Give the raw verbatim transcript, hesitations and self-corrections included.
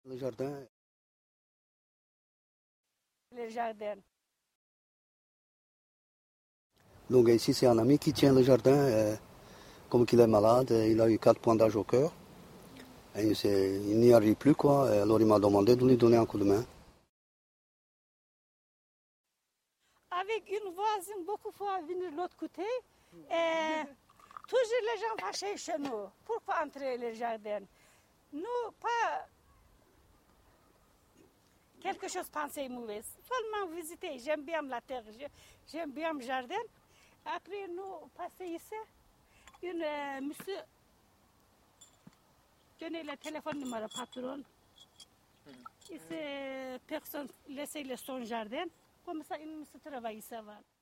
Le jardin. Le jardin. Donc ici, c'est un ami qui tient le jardin. Euh, comme qu'il est malade, il a eu quatre points d'âge au cœur. Et il n'y arrive plus, quoi. Alors il m'a demandé de lui donner un coup de main. Avec une voisine, beaucoup de fois venir de l'autre côté. Et toujours les gens fâchés chez nous. Pourquoi entrer le jardin? Nous, pas quelque chose pensé mauvais. Seulement visiter. J'aime bien la terre, j'aime bien le jardin. Après, nous passons ici. Une euh, monsieur donnait le téléphone numéro patron. Et c'est personne laissait son jardin. Comme ça, il se travaille, ça va.